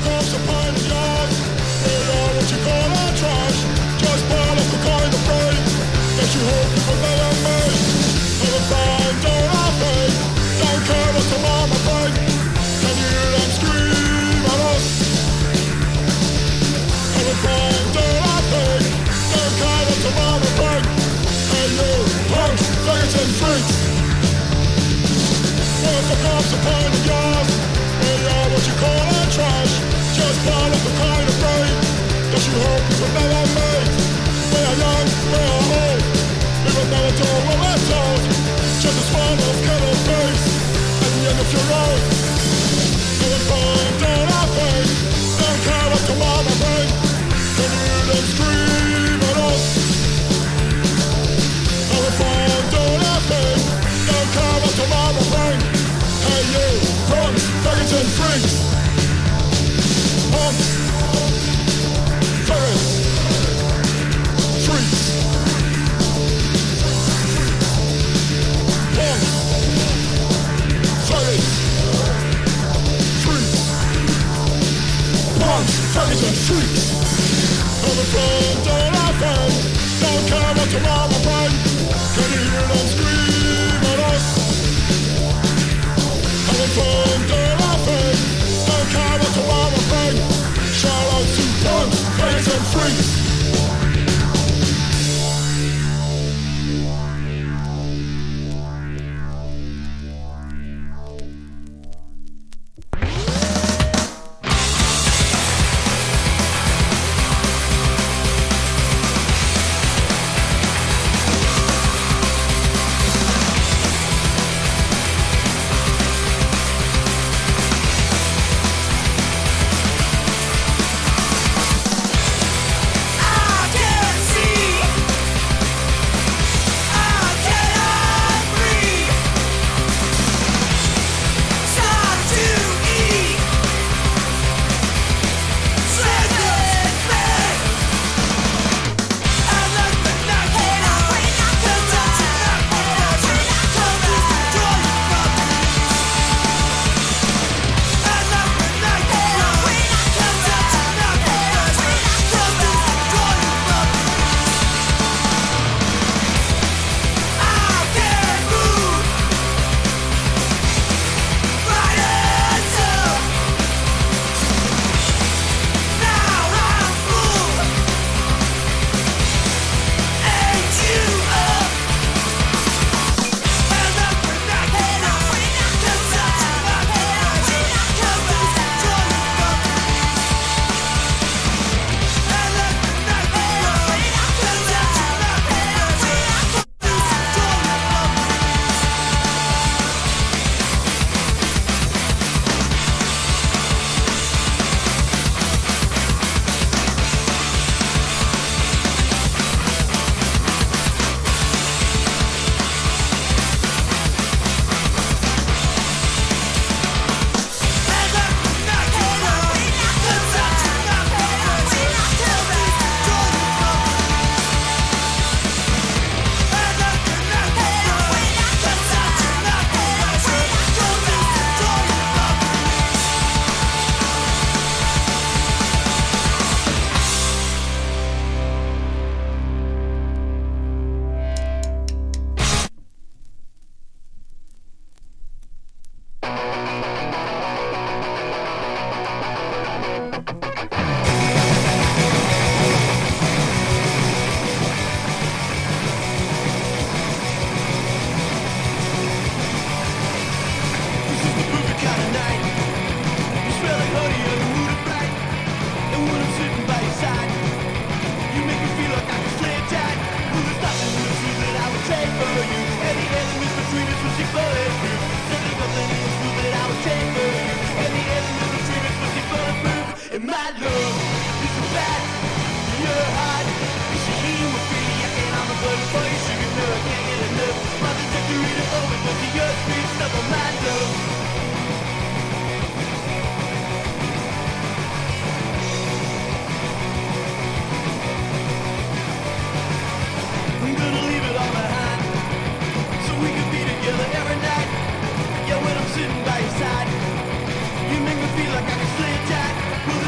Sitting by your side, you make me feel like I can stay tight.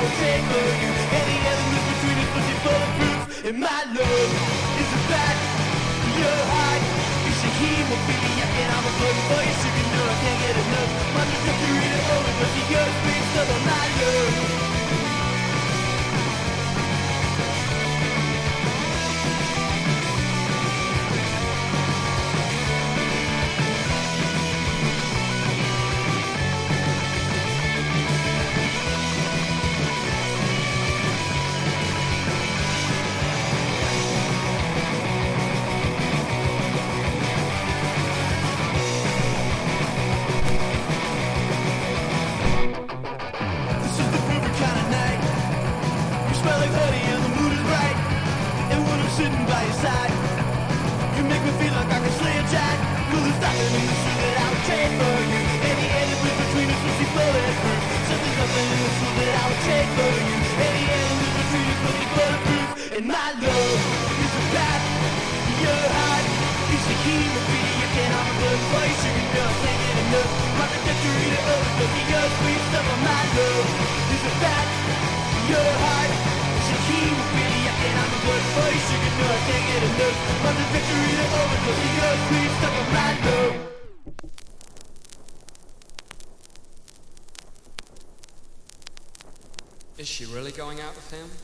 will take for you. Any element between us must be bulletproof. And my love is a bat for your heart. It's a hemophiliac and I'm a blood voice. You can know I can't get enough. My trajectory to overdose of your sweet stuff on my love. Sitting by your side, you make me feel like I can slay a giant. Well, there's nothing in this world that I would take for you. Any element between us must be bulletproof. So there's nothing in this world that I would take for you. Any element between us must be bulletproof. And my love is a path to your heart. It's a hemophiliac and I'm a blood voice. You can know I can't get enough. My trajectory to overdose of your sweet stuff on my love is a path to your heart. It's a hemophiliac and I'm a blood voice. You can know I can't get enough. My trajectory to overdose of your sweet stuff on my love. Is she really going out with him?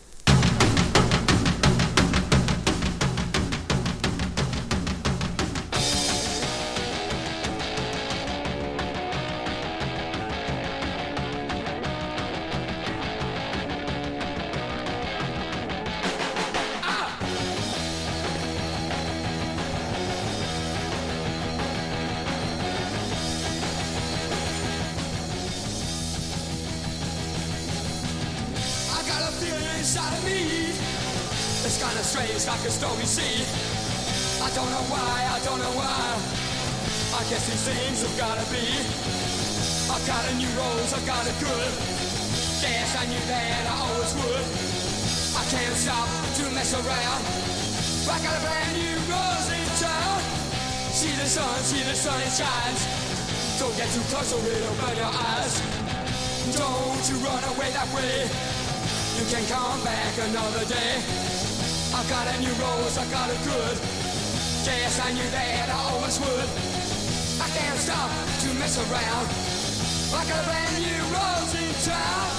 Inside of me, it's kinda strange, like a stormy sea. I don't know why. I guess these things have gotta be. I've got a new rose, I've got a good. Guess I knew that I always would. I can't stop to mess around. I got a brand new rose in town. See the sun, it shines. Don't get too close or it'll burn your eyes. Don't you run away that way. You can come back another day. I got a new rose, I got a good. Guess I knew that I always would. I can't stop to mess around. I got a brand new rose in town.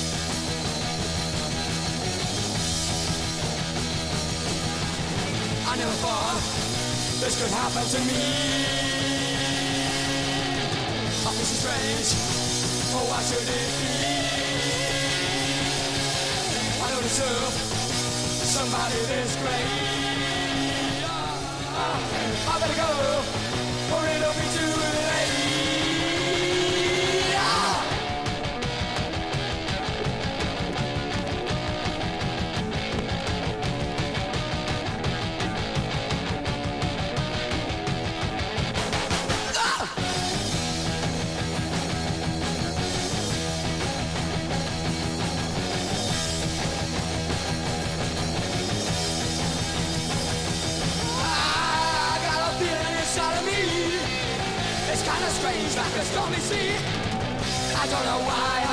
I never thought this could happen to me. I feel so strange. Oh, why should it be? I don't deserve somebody this great. I better go, or it'll be too late. Strange like a stormy sea. I don't know why.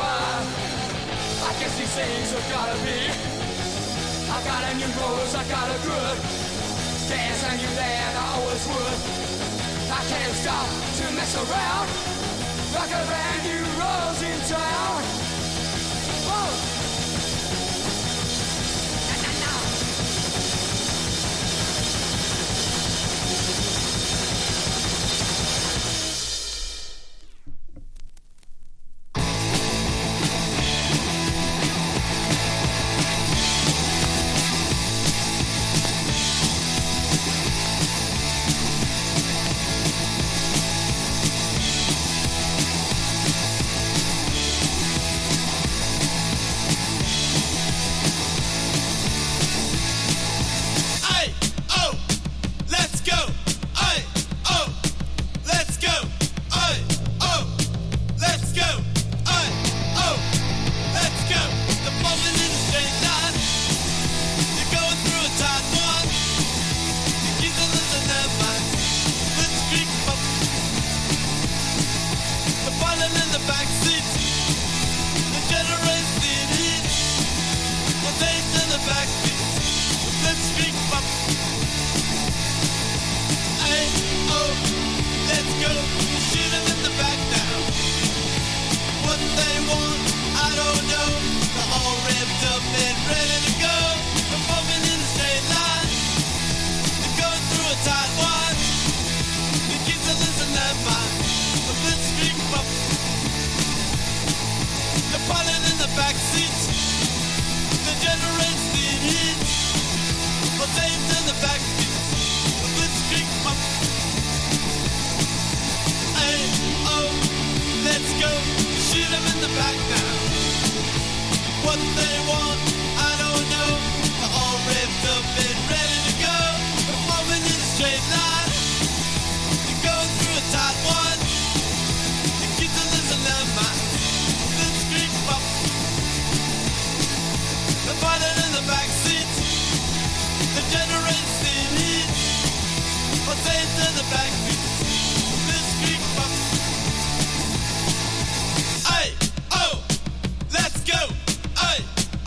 I guess these things have gotta be. I got a new rose, I got a good. Guess I knew that I always would. I can't stop to mess around. I got a brand new rose in town. Whoa. right now. What they want, I don't know. They're all revved up and ready to go. They're moving in a straight line. They're going through a tight one. The kids are listening to my blitzkrieg bop. They're fighting in the back seat. The generator steam heat. What's into the back seat? Blitzkrieg bop. Hey, oh, let's go. Hey,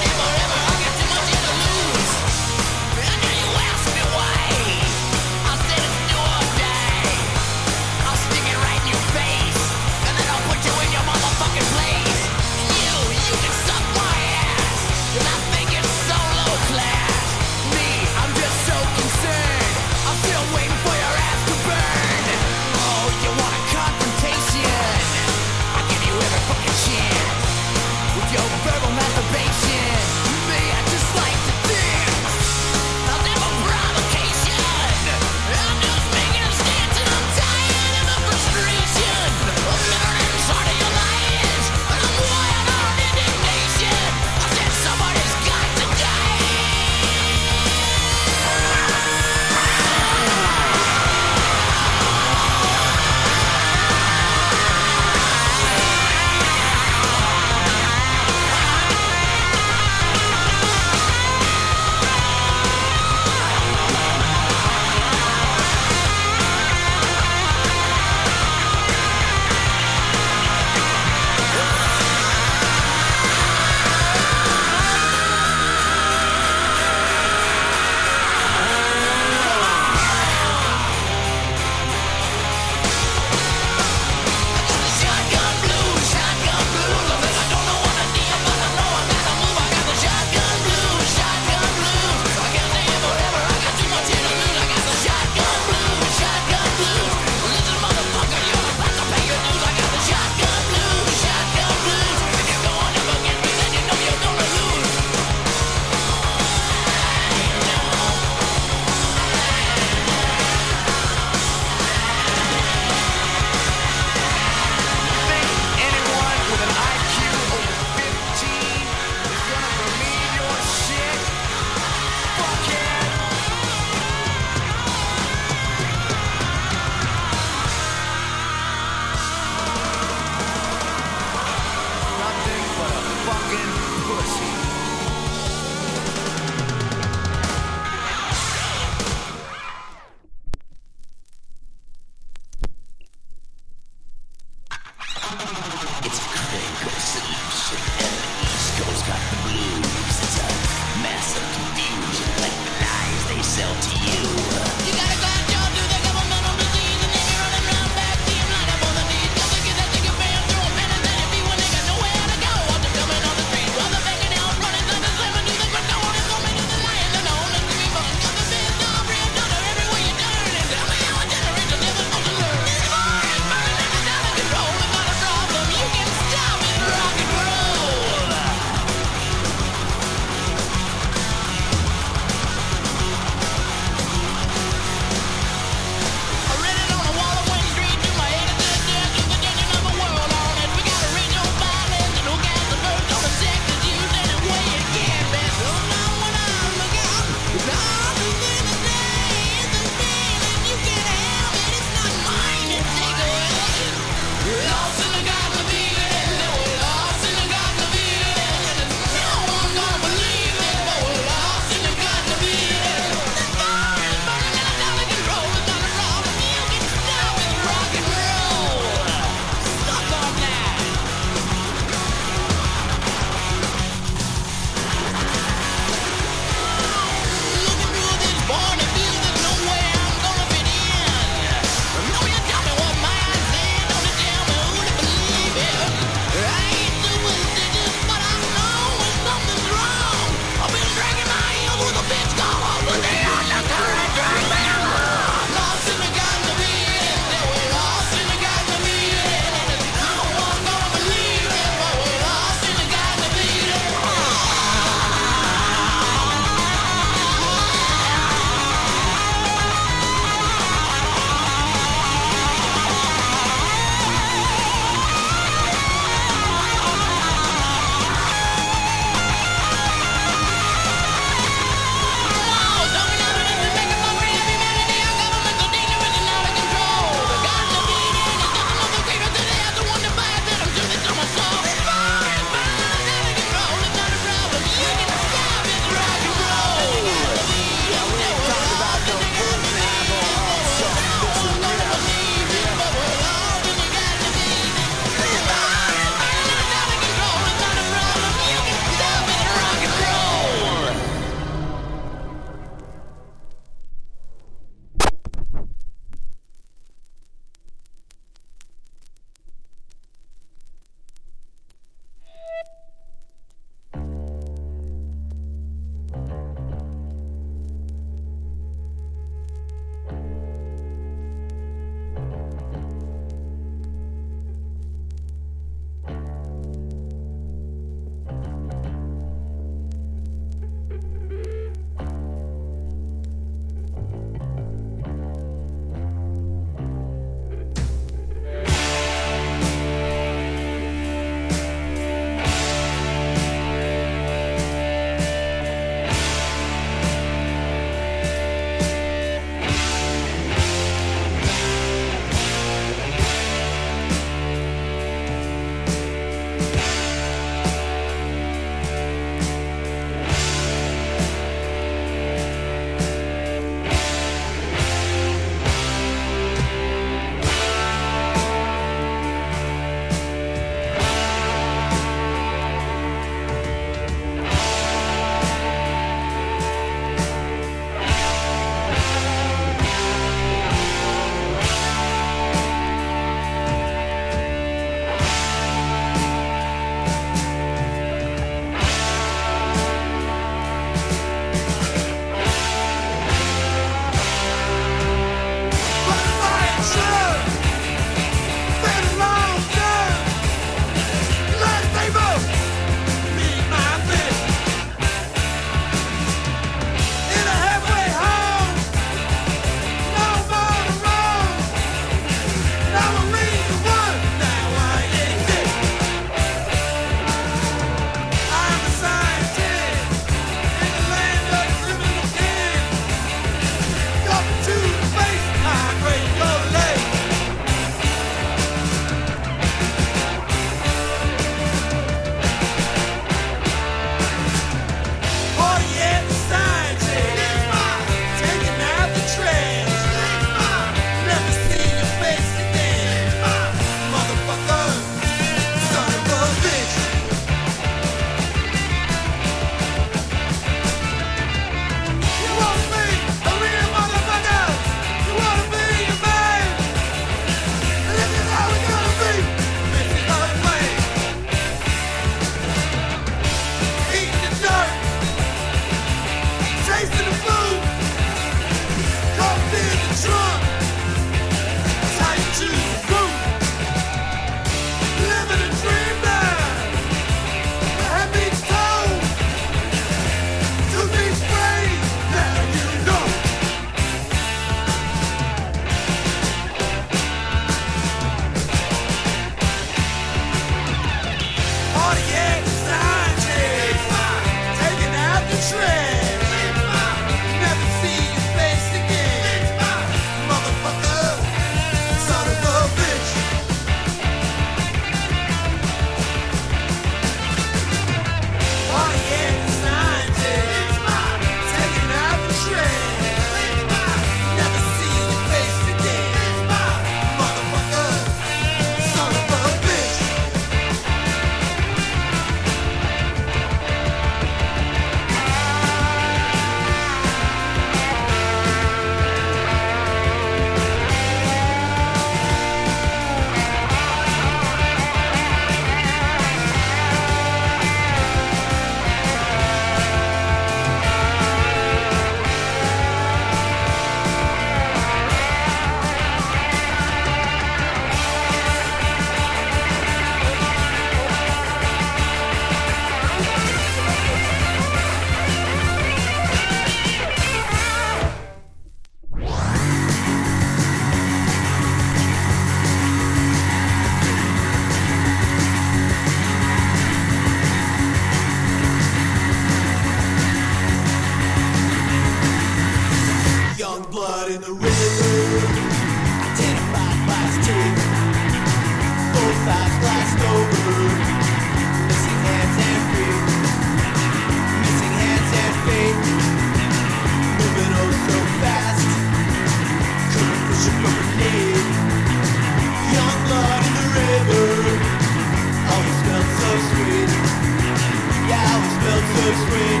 blood in the river, identified by his teeth. Both eyes glassed over, missing hands and feet. Missing hands and feet, moving oh so fast. Couldn't push it from beneath. Young blood in the river, always smelled so sweet. Yeah, always smelled so sweet.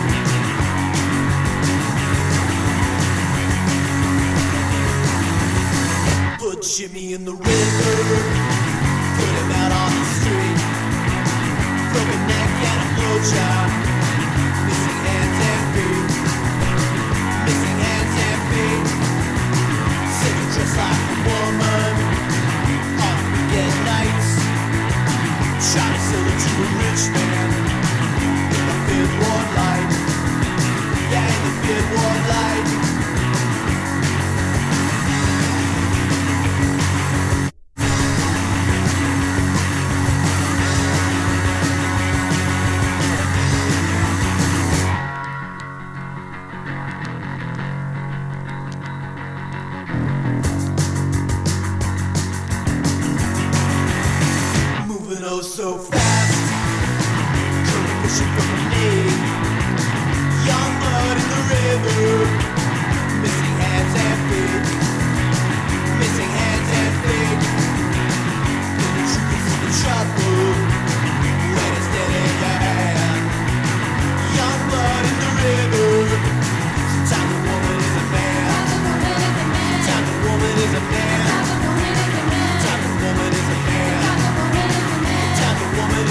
Put Jimmy in the river, put him out on the street. Broken neck and a blowjob, missing hands and feet. Missing hands and feet. Sitting dressed like a woman on weekend nights. Trying to sell it to a rich man in the Fifth Ward light. Yeah, in the Fifth Ward light. Oh, so fast, couldn't push it from beneath. Young blood in the river, missing hands and feet. Missing hands and feet. The truth is in the trouble when it's dead in your hand. Young blood in the river. Sometimes a woman is a man. Sometimes a woman is a man. Sometimes a woman is a man. Sometimes a woman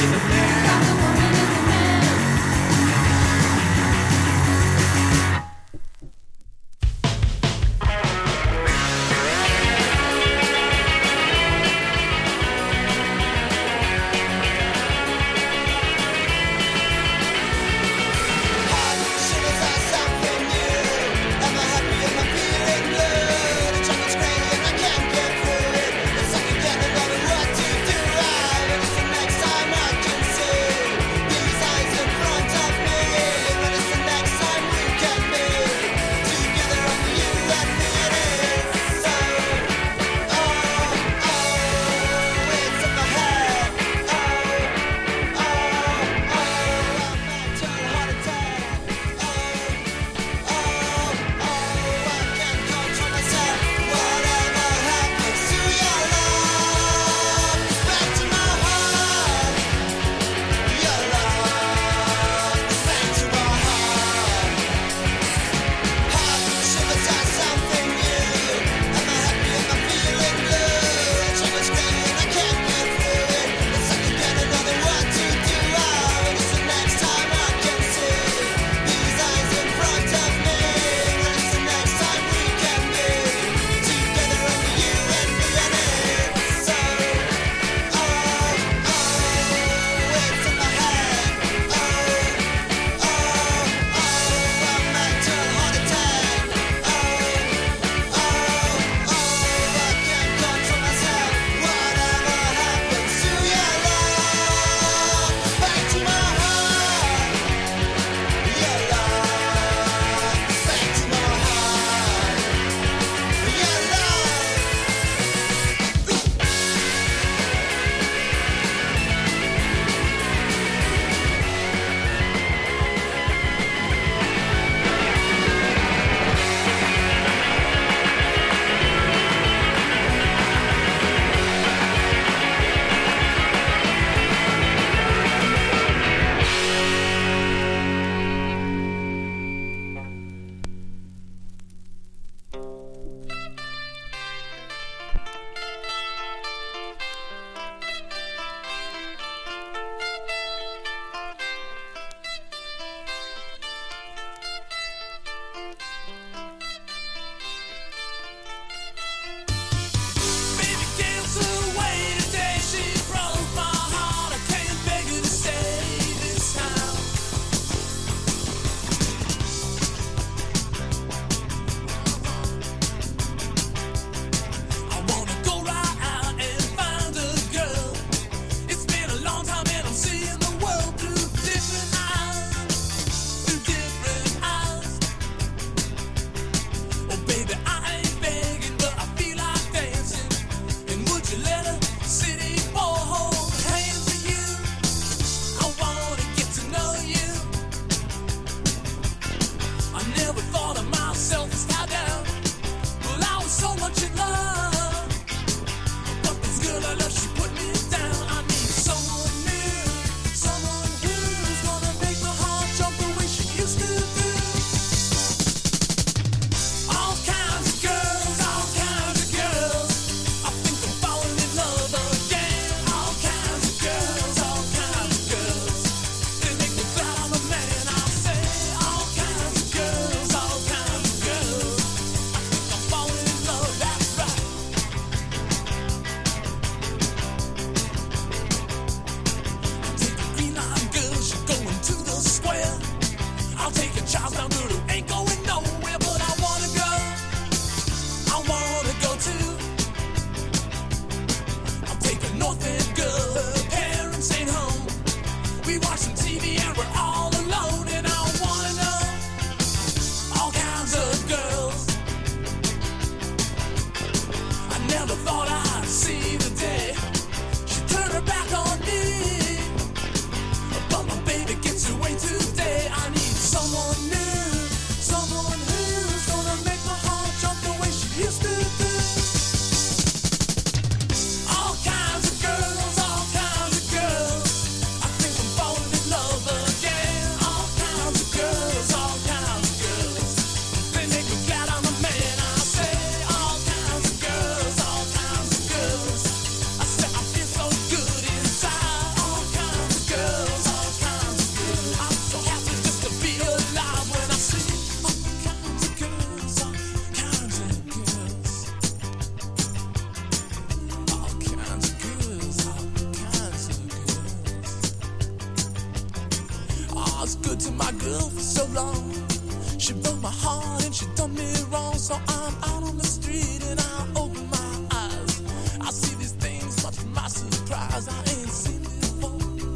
to my girl for so long. She broke my heart and she done me wrong. So I'm out on the street and I open my eyes. I see these things, much to my surprise, I ain't seen before.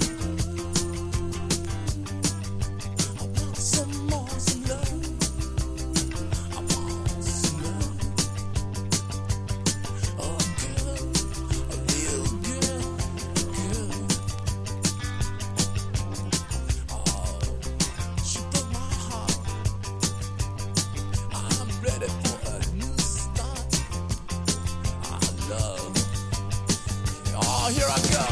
I want some more, some love. I want some love. Oh girl, a real girl, girl. Oh, she broke my heart. I'm ready for a new start. I love. Oh, here I go.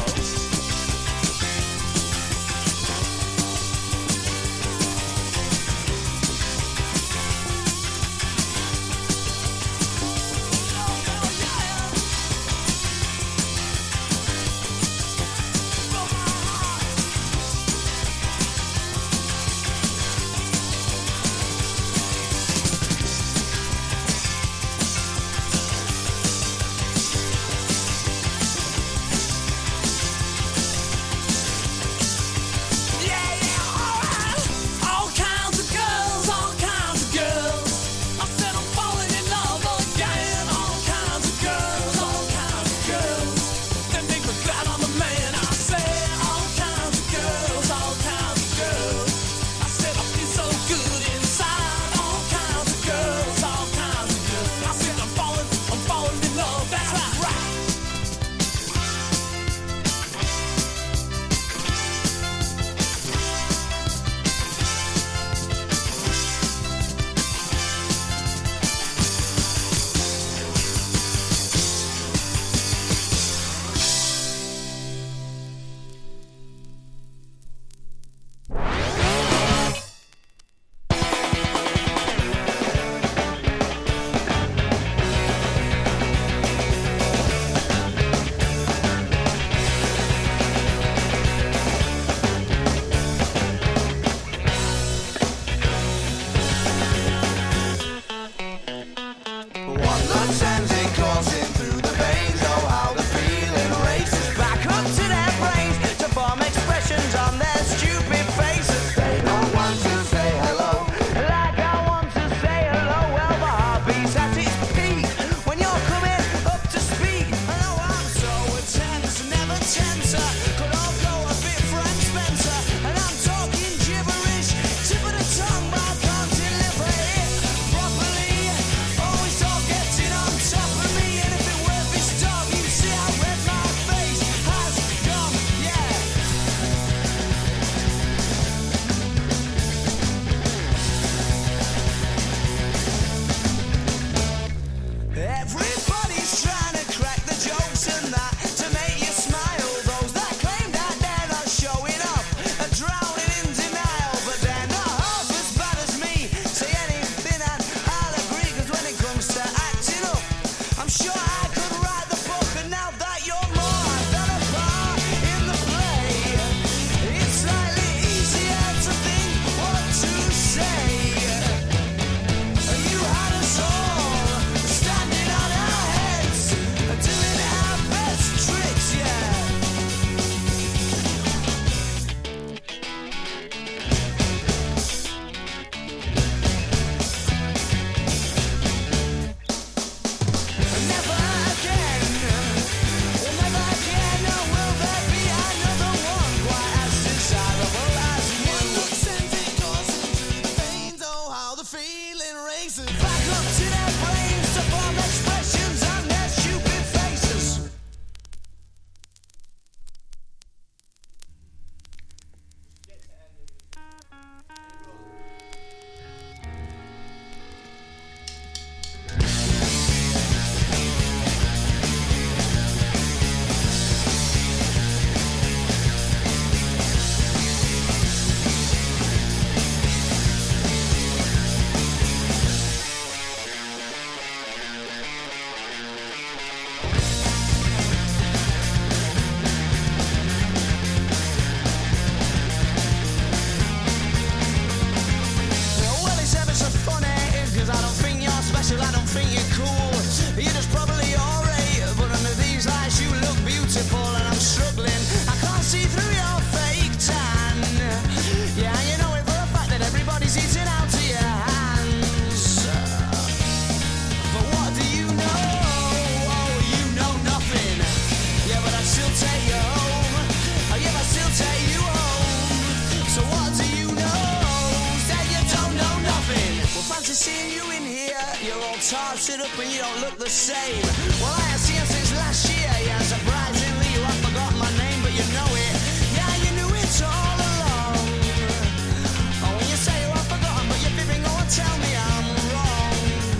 sit up and you don't look the same. Well, I have seen you since last year. Yeah, surprisingly, you have forgotten my name, but you know it. Yeah, you knew it all along. Oh, when you say you have forgotten, but you're fibbing, go and tell me I'm wrong.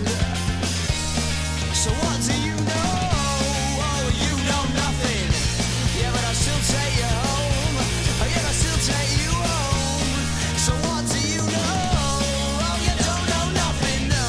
So what do you know? Oh, you know nothing. Yeah, but I'll still take you home. Oh, yeah, I'll still take you home. So what do you know? Oh, you don't know nothing, no.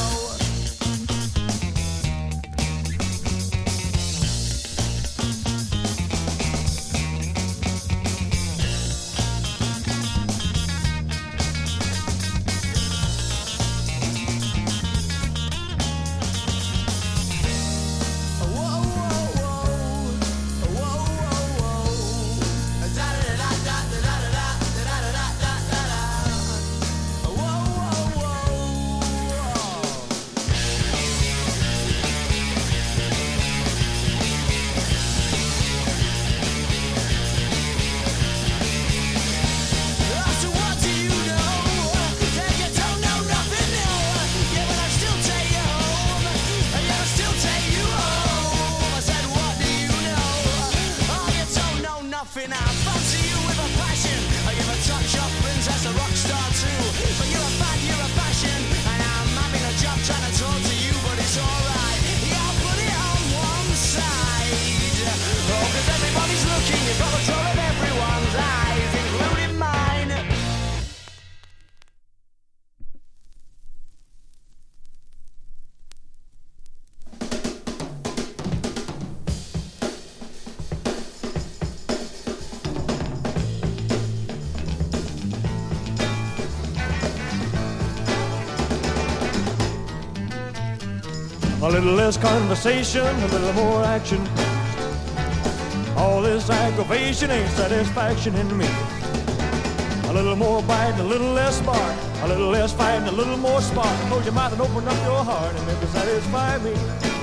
A little less conversation, a little more action. All this aggravation ain't satisfaction in me. A little more bite, a little less spark. A little less fight, and a little more spark. Close your mouth and open up your heart and maybe satisfy me.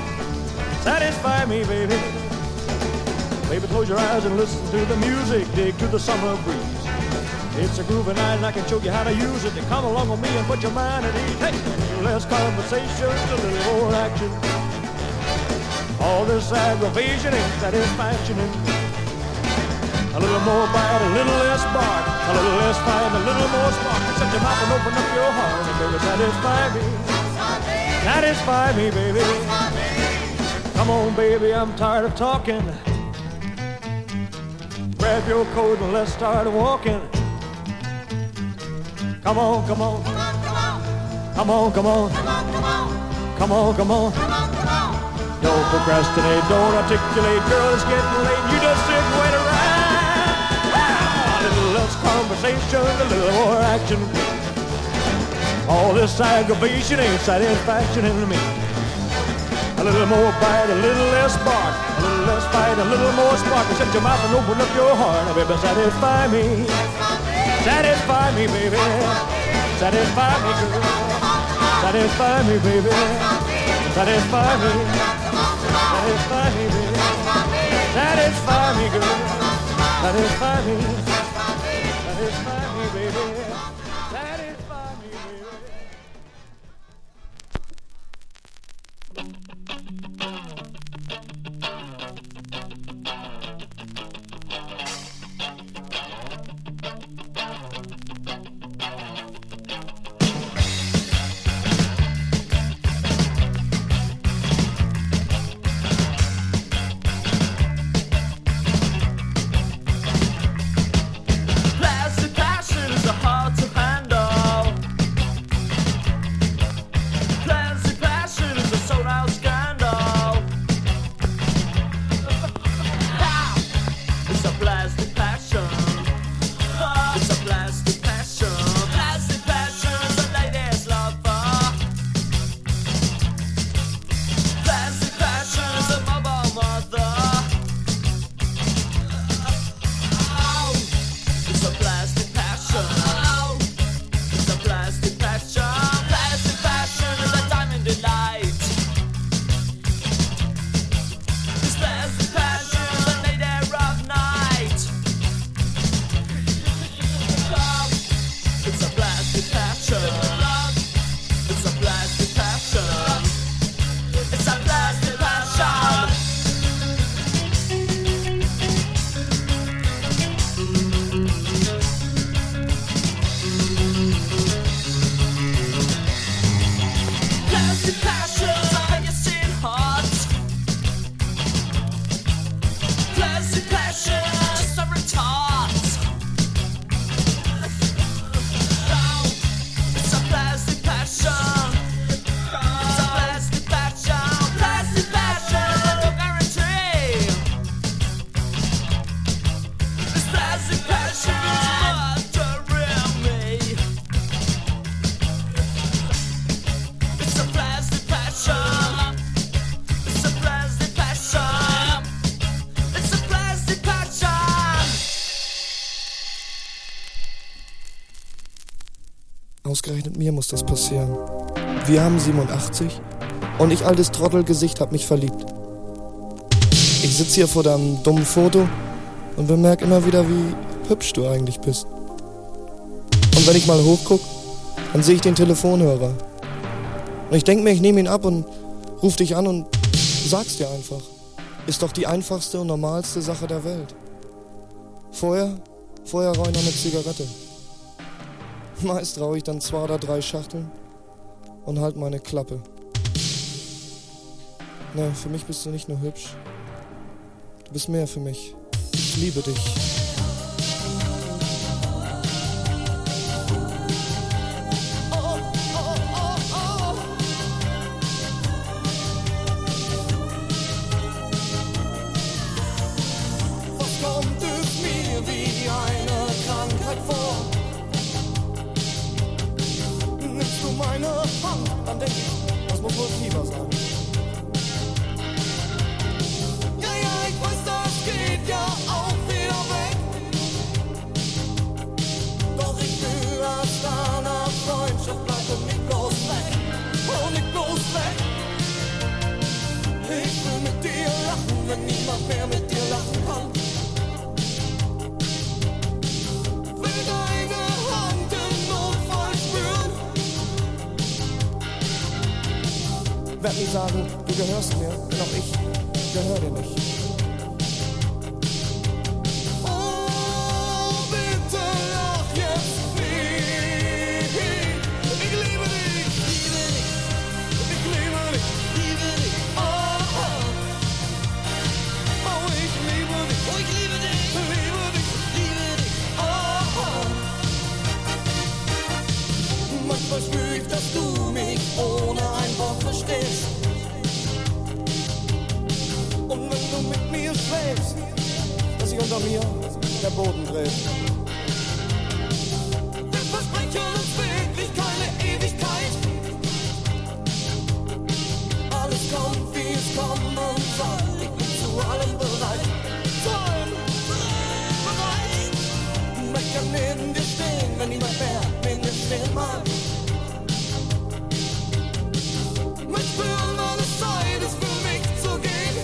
Satisfy me, baby. Baby, close your eyes and listen to the music. Dig to the summer breeze. It's a groovy night and I can show you how to use it. To come along with me and put your mind at ease. Hey, a little less conversation, a little more action. All this aggravation ain't satisfaction in me. A little more bite, a little less bark. A little less fight, a little more spark. Shut your mouth and open up your heart and baby, satisfy me. Satisfy me, baby. Come on, baby, I'm tired of talking. Grab your coat and let's start walking. Come on, come on. Come on, come on. Come on, come on. Don't procrastinate, don't articulate. Girl, it's getting late. You just sit and wait around. A little less conversation, a little more action. All this aggravation ain't satisfaction in me. A little more bite, a little less bark. A little less fight, a little more spark. Shut your mouth and open up your heart. Now, baby, satisfy me. Satisfy me, baby. Satisfy me, girl. Satisfy me, baby. Satisfy me. Satisfy me, baby. Satisfy me, girl. Satisfy me. Satisfy me, baby. Satisfy me, baby. Ausgerechnet mir muss das passieren. Wir haben 87 und ich, altes Trottelgesicht, hab mich verliebt. Ich sitz hier vor deinem dummen Foto und bemerk immer wieder, wie hübsch du eigentlich bist. Und wenn ich mal hochguck, dann sehe ich den Telefonhörer. Und ich denk mir, ich nehme ihn ab und ruf dich an und sag's dir einfach. Ist doch die einfachste und normalste Sache der Welt. Vorher rauche ich noch eine Zigarette. Meist rauche ich dann 2 oder 3 Schachteln und halt meine Klappe. Ne, für mich bist du nicht nur hübsch. Du bist mehr für mich. Ich liebe dich. Werd nie sagen, du gehörst mir, denn auch ich gehör dir nicht. Oh, bitte lach jetzt nicht. Ich liebe dich. Ich liebe dich. Oh, oh, ich liebe dich. Oh, ich liebe dich. Liebe dich. Oh, manchmal spür ich, dass du mich ohne ein Wort verstehst. Und wenn du mit mir schläfst, dass sich unter mir der Boden dreht. wir versprechen uns wirklich keine Ewigkeit. Alles kommt, wie es kommen soll. Ich bin zu allem bereit. Zu allem bereit. Ich kann neben dir stehen, wenn niemand mehr neben dir stehen mag. Mitspüren, alles Zeit ist für mich zu gehen.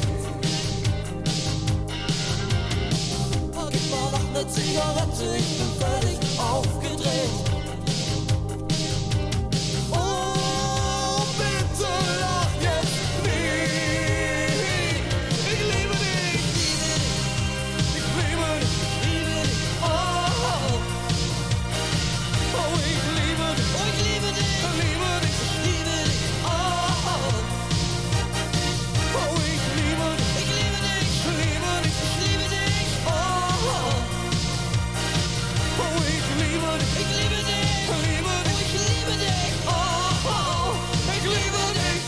Gib mal noch eine Zigarette, ich bin völlig aufgedreht. Oh, bitte lach jetzt nicht. Ich liebe dich. Ich liebe dich. Oh, oh, ich liebe dich. Oh, ich liebe dich. Liebe dich. Oh, oh, ich liebe dich. Ich liebe dich. Liebe dich. Ich liebe dich. Oh, oh, ich liebe dich. Ich liebe dich. Liebe dich. Ich liebe dich. Oh, ich liebe dich.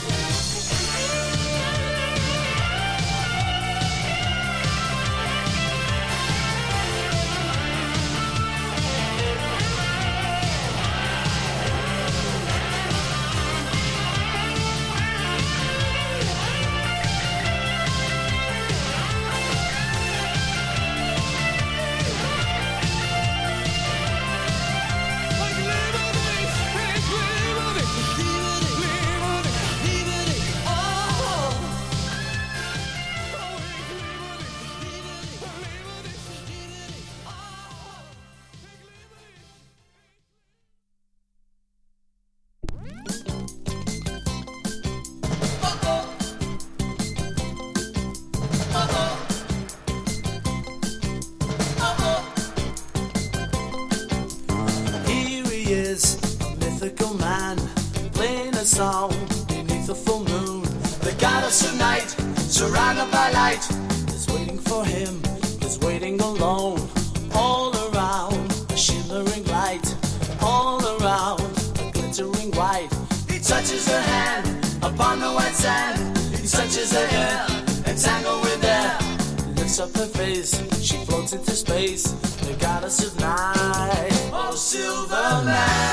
Here he is, a mythical man, playing a song beneath the full moon. The goddess of night, surrounded by light, is waiting for him, is waiting alone. All around, a shimmering light, all around, a glittering white. He touches her hand upon the white sand, he touches her hair, entangled with air. Lifts up her face, she floats into space, the goddess of night. Oh, silver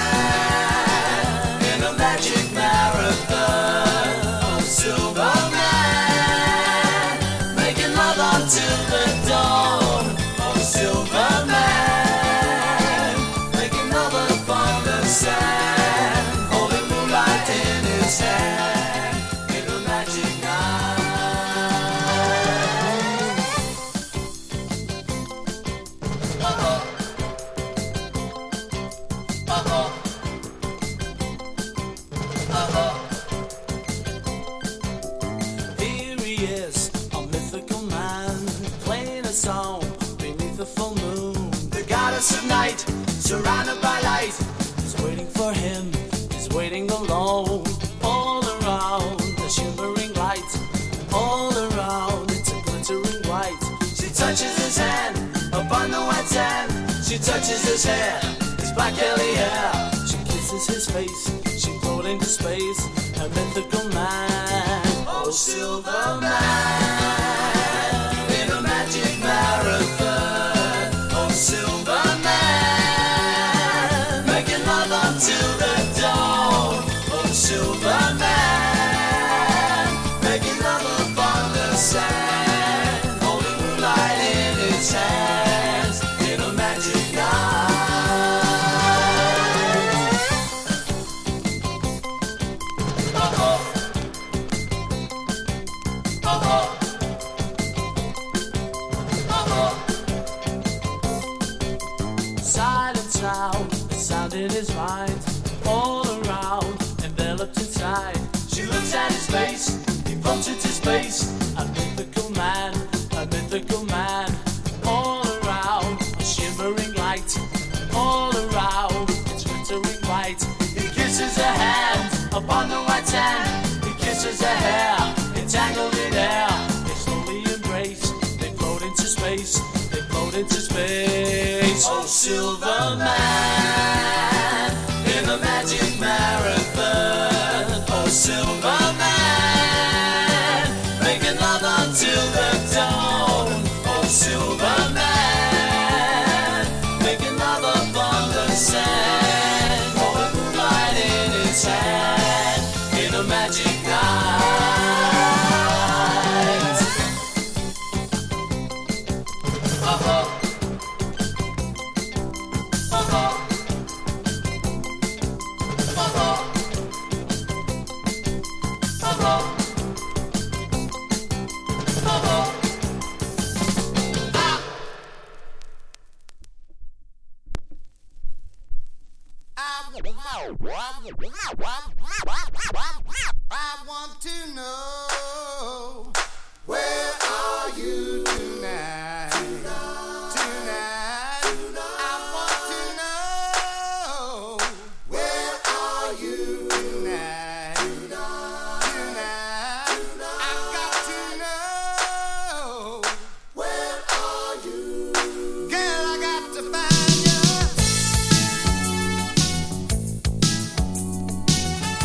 man, in a magic marathon. Oh, silver man, making love until the dawn. Oh, silver man, making love upon the sand. surrounded by light. He's waiting for him, he's waiting alone. All around, the shimmering light. All around, it's a glittering white. She touches his hand, upon the white sand. She touches his hair, his black curly hair. She kisses his face, she float into space. A mythical man, oh silver man, in a magic marathon. Oh silver man, making love until the dawn. Oh silver man, making love upon the sand, holding moonlight in his hands in a magic night. Silent sound, the sound in his mind, all around, enveloped inside. She looks at his face, he floats into space. A mythical man, all around, a shimmering light. All around, it's glittering white. He kisses her hand, upon the white sand. He kisses her hair, entangled in air. They slowly embrace, they float into space. They float into space. Oh, silver man, in a magic marathon. Oh, silver man, making love until the dawn. Oh, silver man, making love upon the sand, holding moonlight in his hand in a magic night. Oh-oh. Oh-oh. Oh-oh. Oh-oh. Oh-oh. I want to know, where are you tonight? Tonight. I want to know, where are you tonight? Tonight. I got to know, where are you? Girl, I got to find you.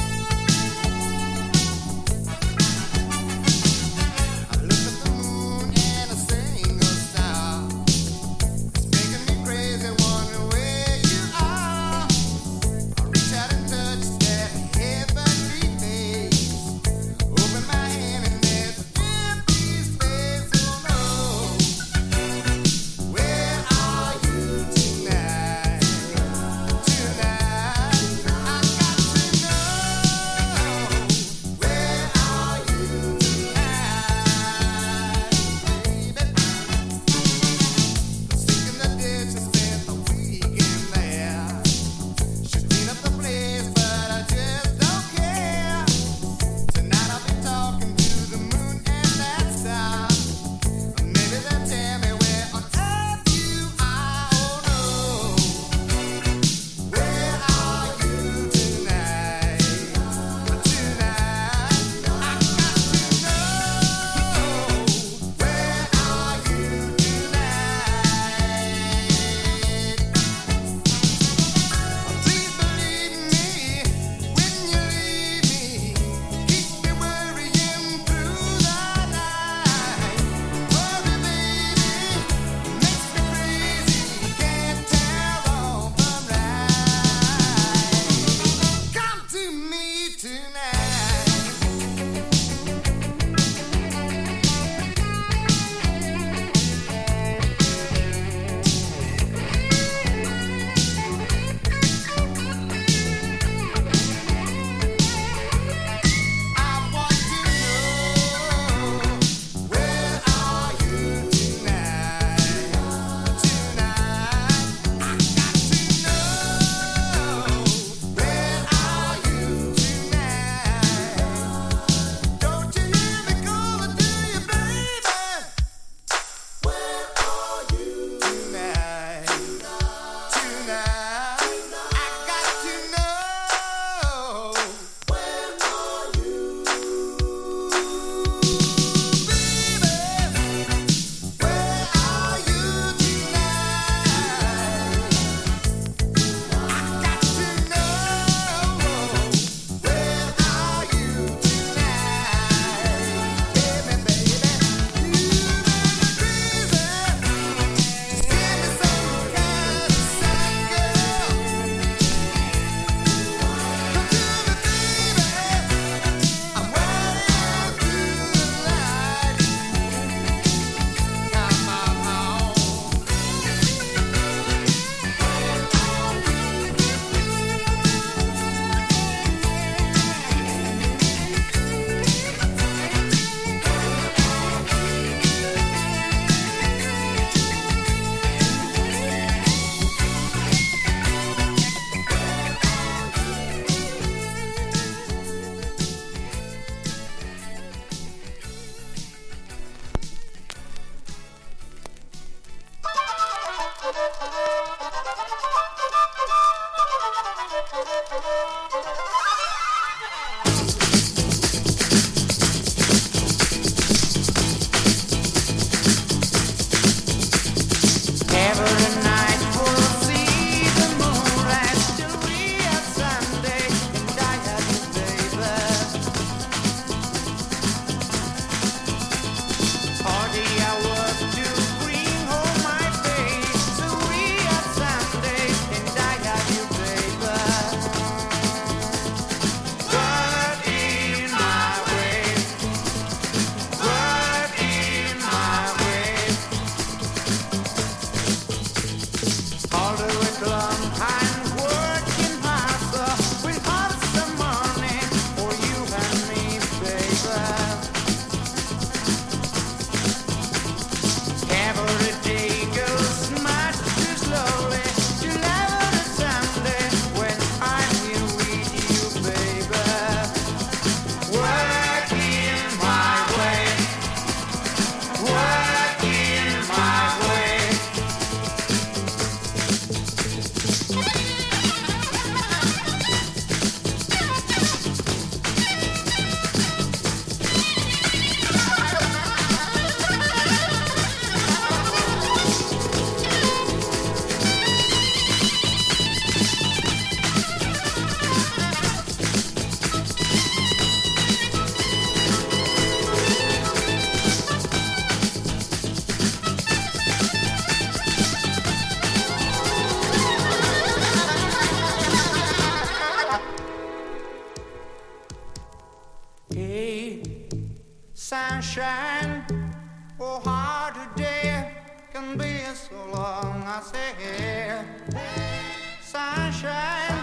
sunshine. Oh, how today can be so long. I say, sunshine.